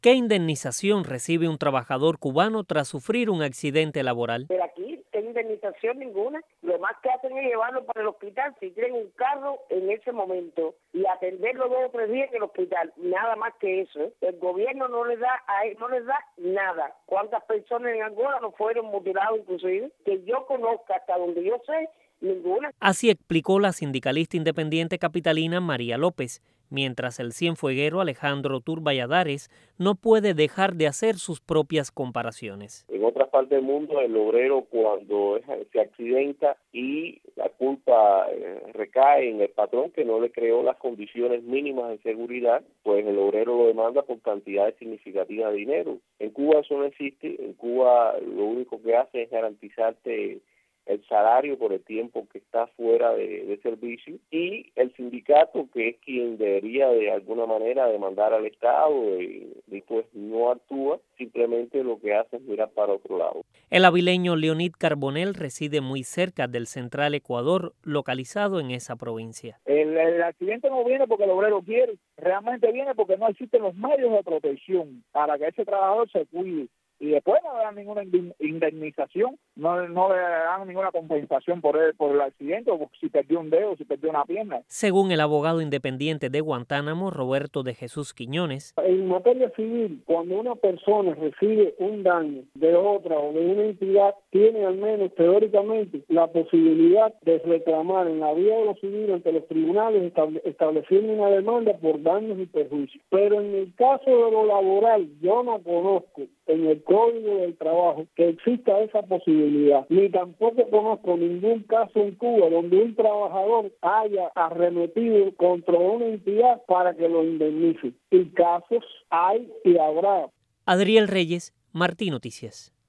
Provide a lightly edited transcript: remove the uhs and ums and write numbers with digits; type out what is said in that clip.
¿Qué indemnización recibe un trabajador cubano tras sufrir un accidente laboral? Pero aquí, ¿qué indemnización ninguna? Lo más que hacen es llevarlo para el hospital si tienen un carro en ese momento y atenderlo 2 o 3 días en el hospital. Nada más que eso, ¿eh? El gobierno no les da nada. ¿Cuántas personas en Angola no fueron mutiladas inclusive? Que yo conozca, hasta donde yo sé, ninguna. Así explicó la sindicalista independiente capitalina María López, mientras el cienfueguero Alejandro Tur Valladares no puede dejar de hacer sus propias comparaciones. En otras partes del mundo, el obrero cuando se accidenta y la culpa recae en el patrón que no le creó las condiciones mínimas de seguridad, pues el obrero lo demanda por cantidades significativas de dinero. En Cuba eso no existe. En Cuba lo único que hace es garantizarte el salario por el tiempo que está fuera de servicio, y el sindicato, que es quien debería de alguna manera demandar al Estado, y pues no actúa, simplemente lo que hace es mirar para otro lado. El avileño Leonid Carbonell reside muy cerca del Central Ecuador, localizado en esa provincia. El accidente no viene porque el obrero quiere, realmente viene porque no existen los medios de protección para que ese trabajador se cuide. Y después no le dan ninguna indemnización, no le dan ninguna compensación por el accidente, o si perdió un dedo, si perdió una pierna. Según el abogado independiente de Guantánamo, Roberto de Jesús Quiñones, en materia civil, cuando una persona recibe un daño de otra o de una entidad, tiene al menos teóricamente la posibilidad de reclamar en la vía de lo civil ante los tribunales estableciendo una demanda por daños y perjuicios. Pero en el caso de lo laboral, yo no conozco en el Código del Trabajo que exista esa posibilidad, ni tampoco conozco ningún caso en Cuba donde un trabajador haya arremetido contra una entidad para que lo indemnice. Y casos hay y habrá. Adriel Reyes, Martí Noticias.